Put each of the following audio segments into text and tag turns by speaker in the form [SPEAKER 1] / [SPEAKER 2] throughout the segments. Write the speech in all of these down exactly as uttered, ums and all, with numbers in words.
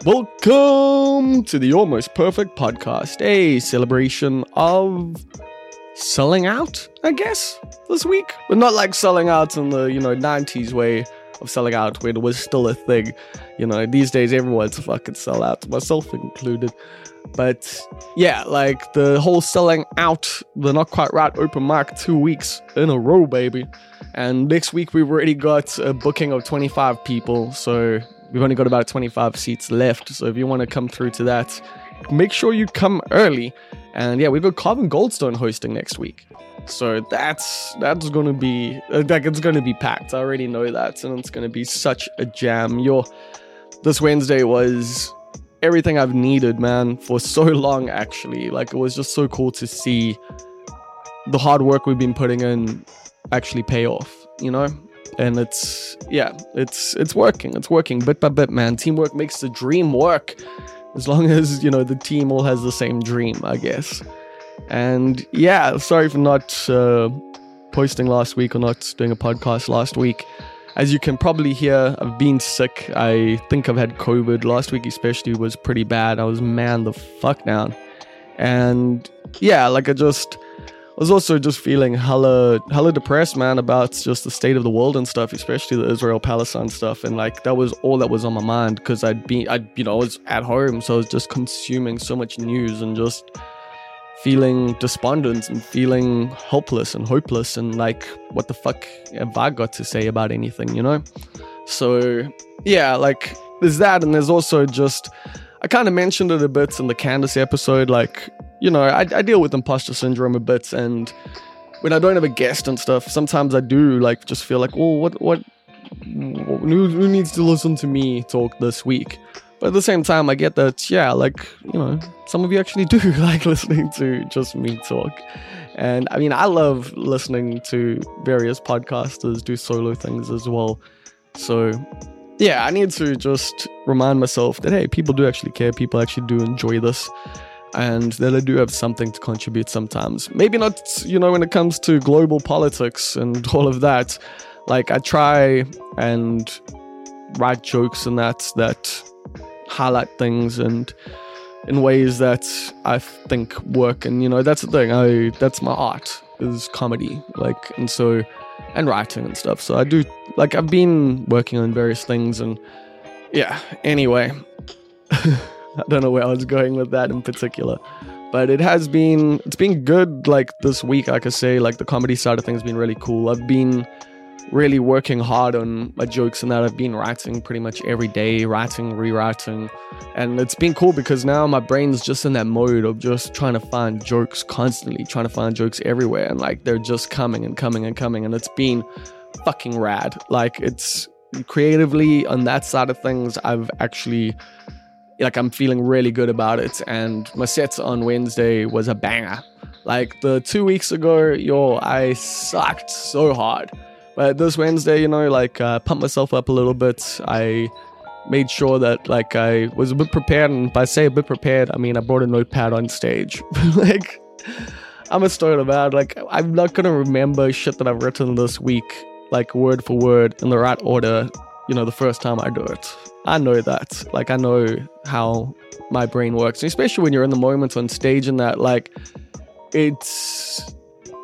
[SPEAKER 1] Welcome to the Almost Perfect Podcast, a celebration of selling out, I guess, this week. But not like selling out in the, you know, nineties way of selling out, where it was still a thing. You know, these days everyone's a fucking sellout, myself included. But yeah, like the whole selling out, the Not Quite Right open mic, two weeks in a row, baby. And next week we've already got a booking of twenty-five people, so we've only got about twenty-five seats left. So if you want to come through to that, make sure you come early. And yeah, we've got Carbon Goldstone hosting next week. So that's that's going to be, like, it's going to be packed. I already know that. And it's going to be such a jam. Your, this Wednesday was everything I've needed, man, for so long, actually. Like, it was just so cool to see the hard work we've been putting in actually pay off, you know? And it's, yeah, it's it's working. It's working bit by bit, man. Teamwork makes the dream work. As long as, you know, the team all has the same dream, I guess. And yeah, sorry for not uh, posting last week or not doing a podcast last week. As you can probably hear, I've been sick. I think I've had COVID. Last week especially was pretty bad. I was man the fuck down. And yeah, like I just... I was also just feeling hella, hella depressed, man, about just the state of the world and stuff, especially the Israel-Palestine stuff. And like, that was all that was on my mind, because I'd been, I, you know, I was at home, so I was just consuming so much news and just feeling despondent and feeling helpless and hopeless and like, what the fuck have I got to say about anything, you know? So yeah, like, there's that, and there's also just, I kind of mentioned it a bit in the Candace episode, like, you know, I, I deal with imposter syndrome a bit, and when I don't have a guest and stuff, sometimes I do, like, just feel like, well, what, what, who, who needs to listen to me talk this week? But at the same time, I get that, yeah, like, you know, some of you actually do like listening to just me talk. And, I mean, I love listening to various podcasters do solo things as well. So, yeah, I need to just remind myself that, hey, people do actually care, people actually do enjoy this. And that I do have something to contribute sometimes. Maybe not, you know, when it comes to global politics and all of that. Like, I try and write jokes and that, that highlight things and in ways that I think work. And, you know, that's the thing. I that's my art, is comedy. Like, and so, and writing and stuff. So I do, like, I've been working on various things and, yeah, anyway. I don't know where I was going with that in particular, but it has been, it's been good, like, this week. Like I say, like, the comedy side of things has been really cool. I've been really working hard on my jokes and that. I've been writing pretty much every day, writing, rewriting, and it's been cool because now my brain's just in that mode of just trying to find jokes constantly, trying to find jokes everywhere, and like, they're just coming and coming and coming, and it's been fucking rad. Like, it's creatively on that side of things, I've actually... like, I'm feeling really good about it, and my set on Wednesday was a banger. Like, the two weeks ago, yo, I sucked so hard. But this Wednesday, you know, like, uh, pumped myself up a little bit. I made sure that, like, I was a bit prepared, and by say a bit prepared, I mean I brought a notepad on stage. Like, I'm a stoner, man. Like, I'm not gonna remember shit that I've written this week, like, word for word, in the right order, you know, the first time I do it. I know that. Like, I know how my brain works. And especially when you're in the moment on stage and that, like, it's...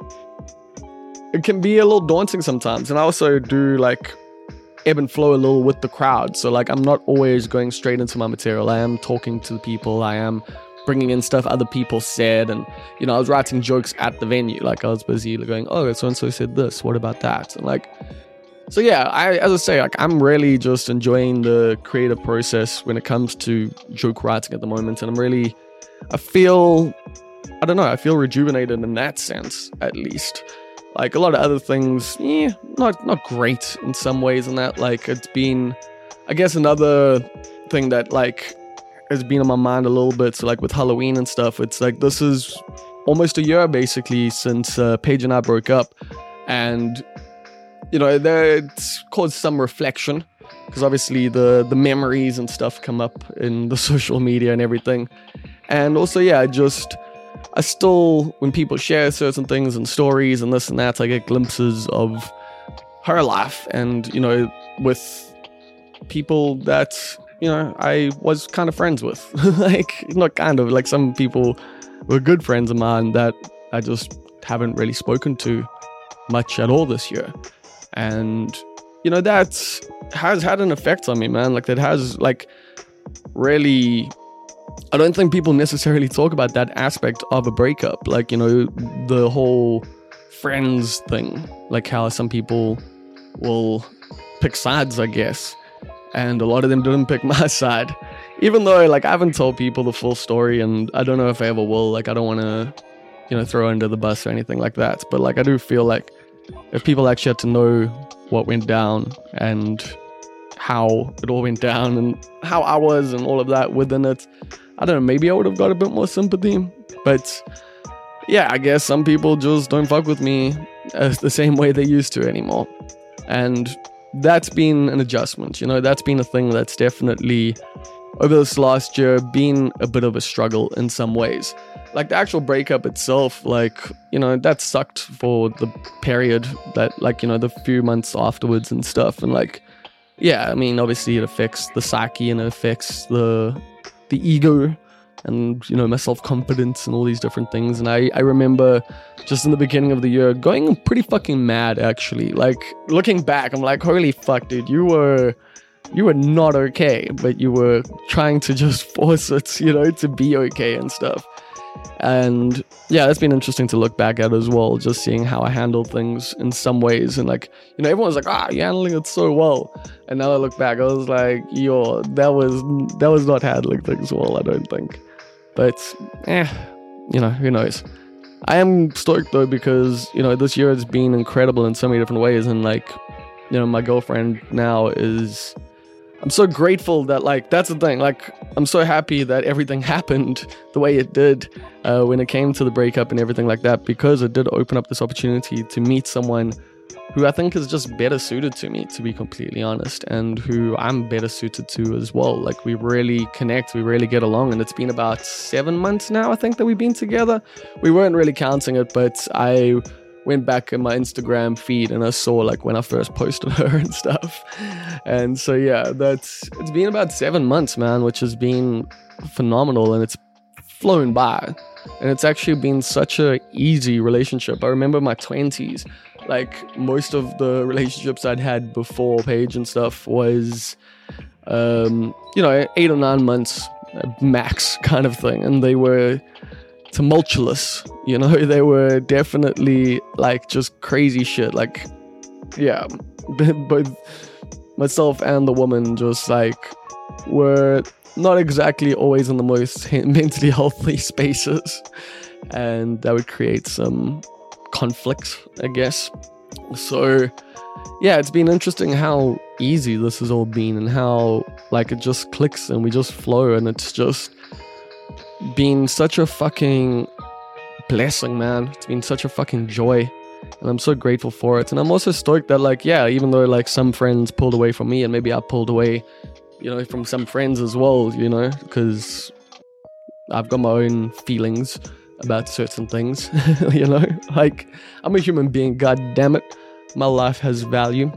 [SPEAKER 1] it can be a little daunting sometimes. And I also do, like, ebb and flow a little with the crowd. So, like, I'm not always going straight into my material. I am talking to the people. I am bringing in stuff other people said. And, you know, I was writing jokes at the venue. Like, I was busy going, oh, so-and-so said this. What about that? And, like... So yeah, I, as I say, like, I'm really just enjoying the creative process when it comes to joke writing at the moment, and I'm really, I feel, I don't know, I feel rejuvenated in that sense, at least. Like, a lot of other things, yeah, not not great in some ways, and that, like, it's been, I guess, another thing that, like, has been on my mind a little bit. So, like, with Halloween and stuff, it's like, this is almost a year basically since uh, Paige and I broke up, and you know, there, it's caused some reflection, because obviously the, the memories and stuff come up in the social media and everything. And also, yeah, just, I still, when people share certain things and stories and this and that, I get glimpses of her life, and, you know, with people that you know, I was kind of friends with. Like, not kind of, like some people were good friends of mine that I just haven't really spoken to much at all this year. And, you know, that has had an effect on me, man. Like, that has, like, really... I don't think people necessarily talk about that aspect of a breakup. Like, you know, the whole friends thing. Like how some people will pick sides, I guess. And a lot of them didn't pick my side. Even though, like, I haven't told people the full story, and I don't know if I ever will. Like, I don't want to, you know, throw under the bus or anything like that. But, like, I do feel like if people actually had to know what went down and how it all went down and how I was and all of that within it, I don't know, maybe I would have got a bit more sympathy. But yeah, I guess some people just don't fuck with me uh, the same way they used to anymore. And that's been an adjustment, you know, that's been a thing that's definitely over this last year been a bit of a struggle in some ways. Like the actual breakup itself, like, you know, that sucked for the period that, like, you know, the few months afterwards and stuff. And like, yeah, I mean, obviously it affects the psyche and it affects the the ego and, you know, my self-confidence and all these different things. And I, I remember just in the beginning of the year going pretty fucking mad, actually. Like, looking back, I'm like, holy fuck, dude, you were... you were not okay, but you were trying to just force it, you know, to be okay and stuff. And yeah, that's been interesting to look back at as well, just seeing how I handled things in some ways. And like, you know, everyone's like, ah, you're handling it so well. And now I look back, I was like, yo, that was, that was not handling things well, I don't think. But, eh, you know, who knows. I am stoked though, because, you know, this year has been incredible in so many different ways. And like, you know, my girlfriend now is... I'm so grateful that, like, that's the thing, like, I'm so happy that everything happened the way it did uh, when it came to the breakup and everything like that, because it did open up this opportunity to meet someone who I think is just better suited to me, to be completely honest, and who I'm better suited to as well. Like, we really connect, we really get along, and it's been about seven months now, I think, that we've been together. We weren't really counting it, but I... went back in my Instagram feed and I saw like when I first posted her and stuff. And so yeah, that's it's been about seven months, man, which has been phenomenal, and it's flown by. And it's actually been such a easy relationship. I remember my twenties, like most of the relationships I'd had before Paige and stuff was um, you know, eight or nine months max kind of thing, and they were tumultuous, you know, they were definitely like just crazy shit. Like, yeah, both myself and the woman just like were not exactly always in the most mentally healthy spaces, and that would create some conflict, I guess. So yeah, it's been interesting how easy this has all been, and how like it just clicks and we just flow, and it's just been such a fucking blessing, man. It's been such a fucking joy, and I'm so grateful for it. And I'm also stoked that, like, yeah, even though like some friends pulled away from me, and maybe I pulled away, you know, from some friends as well, you know, because I've got my own feelings about certain things. You know, like, I'm a human being, god damn it, my life has value.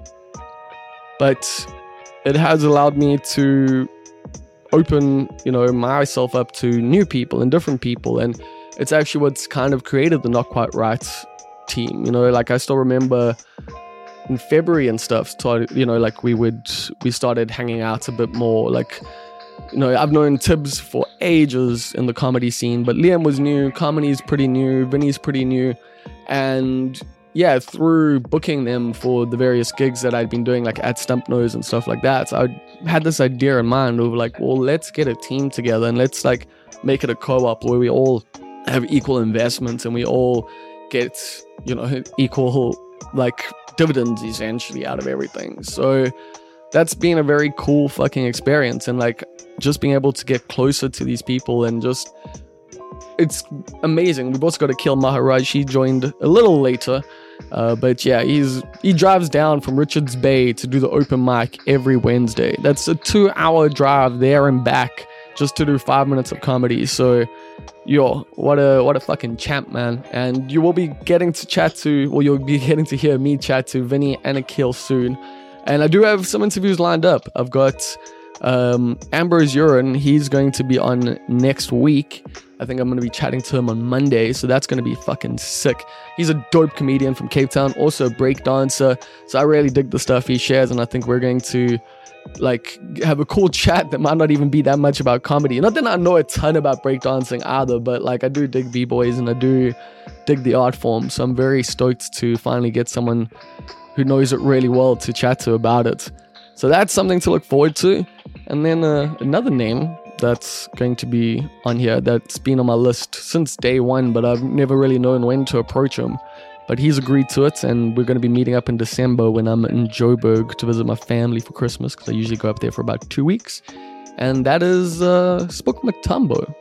[SPEAKER 1] But it has allowed me to open, you know, myself up to new people and different people, and it's actually what's kind of created the Not Quite Right team. You know, like, I still remember in February and stuff, started, you know, like we would we started hanging out a bit more. Like, you know, I've known Tibbs for ages in the comedy scene, but Liam was new, comedy's pretty new, Vinny's pretty new, and yeah, through booking them for the various gigs that I'd been doing, like at Stump Nose and stuff like that, so I had this idea in mind of like, well, let's get a team together and let's like make it a co-op where we all have equal investments and we all get, you know, equal like dividends essentially out of everything. So that's been a very cool fucking experience, and like just being able to get closer to these people, and just it's amazing. We've also got Akil Maharaj. He joined a little later, uh, but yeah, he's he drives down from Richards Bay to do the open mic every Wednesday. That's a two-hour drive there and back just to do five minutes of comedy. So, yo, what a what a fucking champ, man! And you will be getting to chat to, or you'll be getting to hear me chat to Vinny and Akil soon. And I do have some interviews lined up. I've got Um, Ambrose Urine, he's going to be on next week. I think I'm going to be chatting to him on Monday, so that's going to be fucking sick. He's a dope comedian from Cape Town, also a breakdancer, so I really dig the stuff he shares, and I think we're going to like have a cool chat that might not even be that much about comedy. Not that I know a ton about breakdancing either, but like I do dig b-boys and I do dig the art form, so I'm very stoked to finally get someone who knows it really well to chat to about it. So that's something to look forward to. And then uh, another name that's going to be on here that's been on my list since day one, but I've never really known when to approach him. But he's agreed to it, and we're going to be meeting up in December when I'm in Joburg to visit my family for Christmas, because I usually go up there for about two weeks. And that is uh, Spook Matumbo.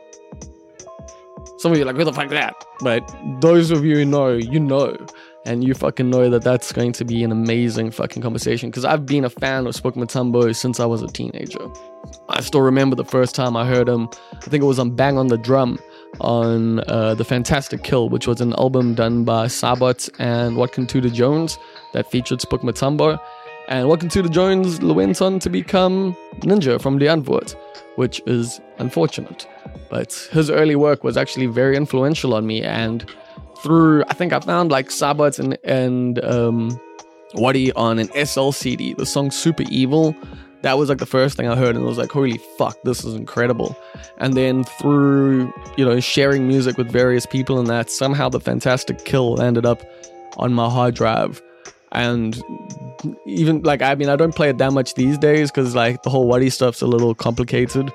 [SPEAKER 1] Some of you are like, who the fuck is that? But those of you who know, you know. And you fucking know that that's going to be an amazing fucking conversation, because I've been a fan of Spook Matumbo since I was a teenager. I still remember the first time I heard him. I think it was on Bang on the Drum on uh, The Fantastic Kill, which was an album done by Sabot and Watkin Tuda Jones that featured Spook Matumbo. And Watkin Tuda Jones went on to become Ninja from The Antwoord, which is unfortunate. But his early work was actually very influential on me, and through, I think I found like Sabot and, and um, Waddy on an S L C D, the song Super Evil. That was like the first thing I heard, and I was like, holy fuck, this is incredible. And then through, you know, sharing music with various people and that, somehow The Fantastic Kill ended up on my hard drive. And even like, I mean, I don't play it that much these days because like the whole Waddy stuff's a little complicated.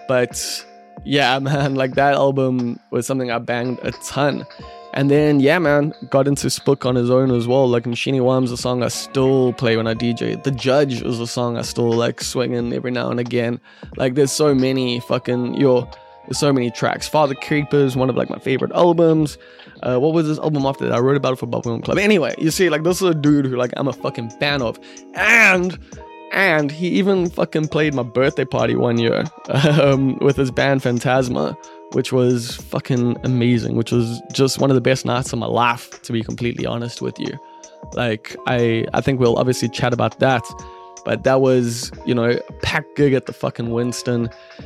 [SPEAKER 1] But yeah, man, like that album was something I banged a ton. And then, yeah, man, got into Spook on his own as well. Like, Mshini Wam's a song I still play when I D J. The Judge is a song I still, like, swing in every now and again. Like, there's so many fucking, yo, there's so many tracks. Father Creepers, one of, like, my favorite albums. Uh, what was this album after that? I wrote about it for Bubblegum Club. Anyway, you see, like, this is a dude who, like, I'm a fucking fan of. And... And he even fucking played my birthday party one year um, with his band Phantasma, which was fucking amazing, which was just one of the best nights of my life, to be completely honest with you. Like, I, I think we'll obviously chat about that, but that was, you know, a packed gig at the fucking Winston,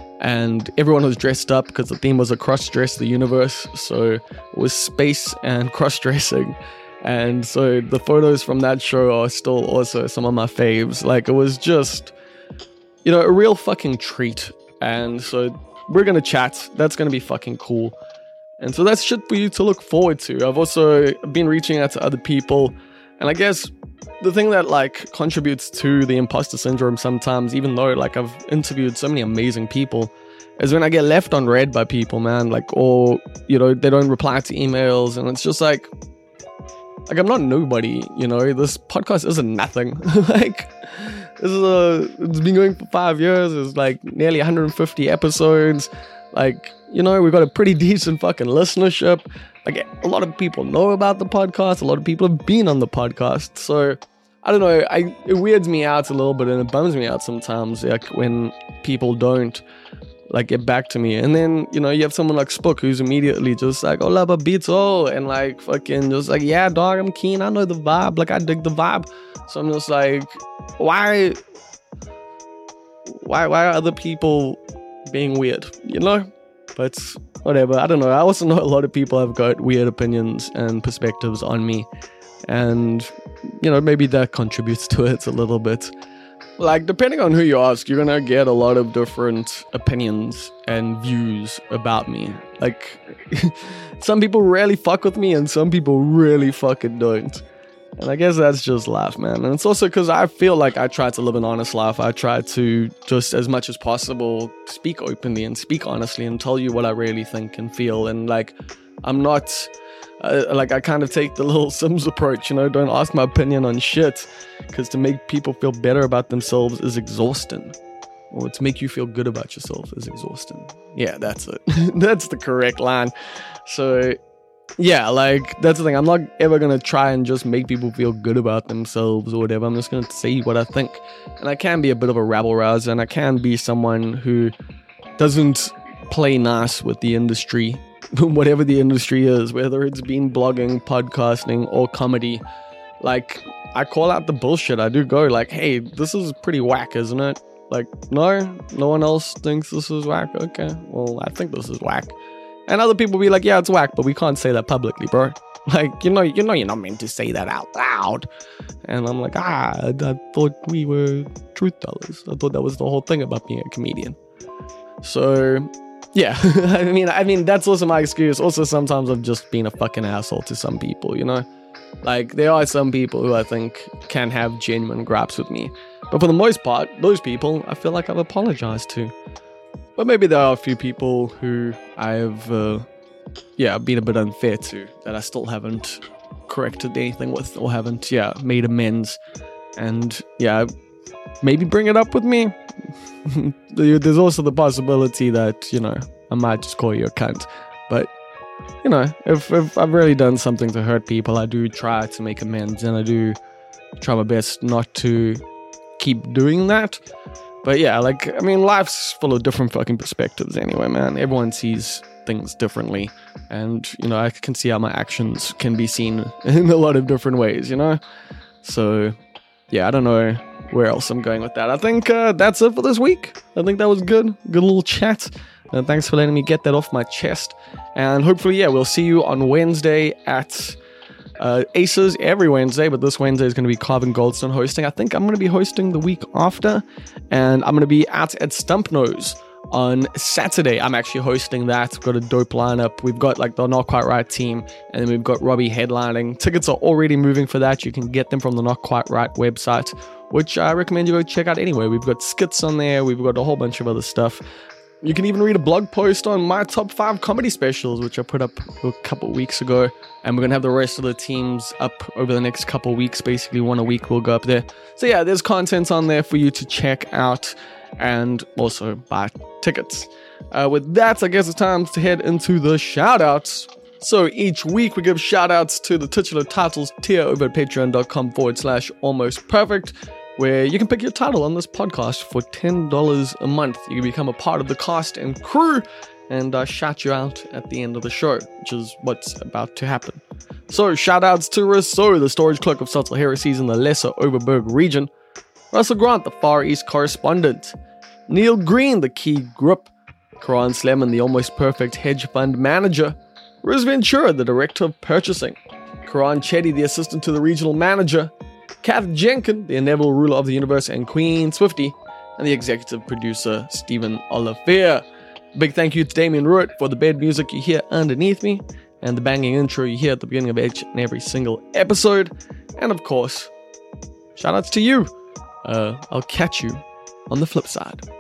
[SPEAKER 1] and everyone was dressed up because the theme was a cross-dress the universe, so it was space and cross-dressing. And so the photos from that show are still also some of my faves. Like, it was just, you know, a real fucking treat. And so we're going to chat. That's going to be fucking cool. And so that's shit for you to look forward to. I've also been reaching out to other people. And I guess the thing that, like, contributes to the imposter syndrome sometimes, even though, like, I've interviewed so many amazing people, is when I get left on read by people, man. Like, or, you know, they don't reply to emails. And it's just like... Like, I'm not nobody, you know, this podcast isn't nothing. Like, this is a, it's been going for five years, it's like nearly one hundred fifty episodes, like, you know, we've got a pretty decent fucking listenership, like, a lot of people know about the podcast, a lot of people have been on the podcast, so, I don't know, I, it weirds me out a little bit, and it bums me out sometimes, like, when people don't, like, get back to me. And then, you know, you have someone like Spook who's immediately just like, hola babito, and like fucking just like, yeah dog, I'm keen, I know the vibe, like I dig the vibe. So I'm just like, why why why are other people being weird, you know? But whatever, I don't know. I also know a lot of people have got weird opinions and perspectives on me, and you know, maybe that contributes to it a little bit. Like, depending on who you ask, you're gonna get a lot of different opinions and views about me. Like, some people really fuck with me and some people really fucking don't. And I guess that's just life, man. And it's also because I feel like I try to live an honest life. I try to, just as much as possible, speak openly and speak honestly and tell you what I really think and feel. And, like, I'm not... Uh, like, I kind of take the little Sims approach, you know, don't ask my opinion on shit, because to make people feel better about themselves is exhausting, or to make you feel good about yourself is exhausting. Yeah, that's it. That's the correct line. So, yeah, like, that's the thing. I'm not ever going to try and just make people feel good about themselves or whatever. I'm just going to say what I think. And I can be a bit of a rabble-rouser, and I can be someone who doesn't play nice with the industry, whatever the industry is, whether it's been blogging, podcasting, or comedy. Like, I call out the bullshit. I do go like, hey, this is pretty whack, isn't it? Like, no, no one else thinks this is whack. Okay, well, I think this is whack. And other people be like, yeah, it's whack, but we can't say that publicly, bro. Like, you know, you know, you're not meant to say that out loud. And I'm like, ah, I, I thought we were truth tellers. I thought that was the whole thing about being a comedian. So, yeah, I mean, I mean, that's also my excuse. Also, sometimes I've just been a fucking asshole to some people, you know? Like, there are some people who I think can have genuine gripes with me. But for the most part, those people, I feel like I've apologized to. But maybe there are a few people who I've, uh, yeah, been a bit unfair to, that I still haven't corrected anything with, or haven't, yeah, made amends. And, yeah, maybe bring it up with me. There's also the possibility that, you know, I might just call you a cunt. But, you know, if, if I've really done something to hurt people, I do try to make amends, and I do try my best not to keep doing that. But yeah, like, I mean, life's full of different fucking perspectives anyway, man. Everyone sees things differently. And, you know, I can see how my actions can be seen in a lot of different ways, you know? So, yeah, I don't know where else I'm going with that. I think uh, that's it for this week. I think that was good. Good little chat. Uh, thanks for letting me get that off my chest. And hopefully, yeah, we'll see you on Wednesday at uh, Aces every Wednesday. But this Wednesday is going to be Carvin Goldstone hosting. I think I'm going to be hosting the week after. And I'm going to be out at Stump Nose on Saturday. I'm actually hosting that. We've got a dope lineup. We've got like the Not Quite Right team, and then we've got Robbie headlining. Tickets are already moving for that. You can get them from the Not Quite Right website, which I recommend you go check out anyway. We've got skits on there. We've got a whole bunch of other stuff. You can even read a blog post on my top five comedy specials, which I put up a couple weeks ago. And we're going to have the rest of the teams up over the next couple weeks. Basically, one a week will go up there. So yeah, there's content on there for you to check out and also buy tickets. Uh, with that, I guess it's time to head into the shout-outs. So each week we give shout-outs to the titular titles tier over at patreon.com forward slash almost perfect, where you can pick your title on this podcast for ten dollars a month. You can become a part of the cast and crew and uh, shout you out at the end of the show, which is what's about to happen. So shout-outs to Rousseau, the storage clerk of subtle heresies in the Lesser Overberg region. Russell Grant, the Far East correspondent. Neil Green, the Key Grip. Karan Sleman, the almost perfect hedge fund manager. Riz Ventura, the director of purchasing. Karan Chetty, the assistant to the regional manager. Kath Jenkin, the inevitable ruler of the universe, and Queen Swifty, and the executive producer, Stephen Olivier. Big thank you to Damien Ruitt for the bed music you hear underneath me, and the banging intro you hear at the beginning of each and every single episode. And of course, shout outs to you. Uh, I'll catch you on the flip side.